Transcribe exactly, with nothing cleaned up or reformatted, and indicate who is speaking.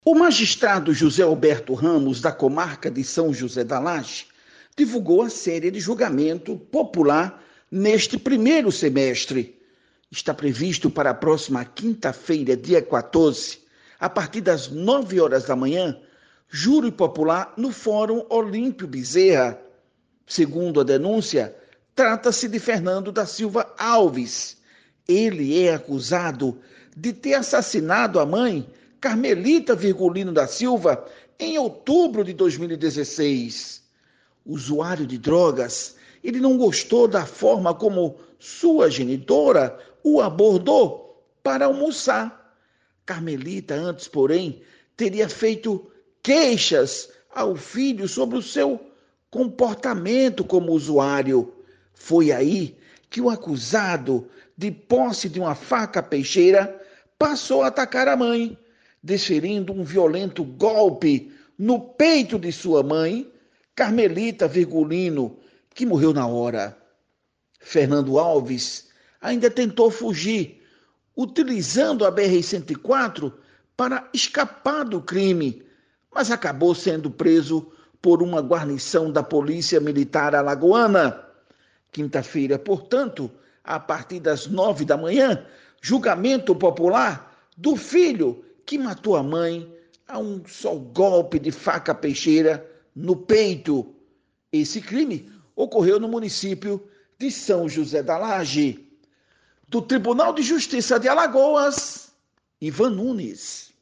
Speaker 1: O magistrado José Alberto Ramos, da comarca de São José da Laje, divulgou a série de julgamento popular neste primeiro semestre. Está previsto para a próxima quinta-feira, dia quatorze, a partir das nove horas da manhã, júri popular no Fórum Olímpio Bezerra. Segundo a denúncia, trata-se de Fernando da Silva Alves. Ele é acusado de ter assassinado a mãe, Carmelita Virgulino da Silva, em outubro de dois mil e dezesseis. Usuário de drogas, ele não gostou da forma como sua genitora o abordou para almoçar. Carmelita, antes, porém, teria feito queixas ao filho sobre o seu comportamento como usuário. Foi aí que o acusado, de posse de uma faca peixeira, passou a atacar a mãe, desferindo um violento golpe no peito de sua mãe, Carmelita Virgulino, que morreu na hora. Fernando Alves ainda tentou fugir, utilizando a B R cento e quatro para escapar do crime, mas acabou sendo preso por uma guarnição da Polícia Militar Alagoana. Quinta-feira, portanto, a partir das nove da manhã, julgamento popular do filho que matou a mãe a um só golpe de faca peixeira no peito. Esse crime ocorreu no município de São José da Laje. Do Tribunal de Justiça de Alagoas, Ivan Nunes.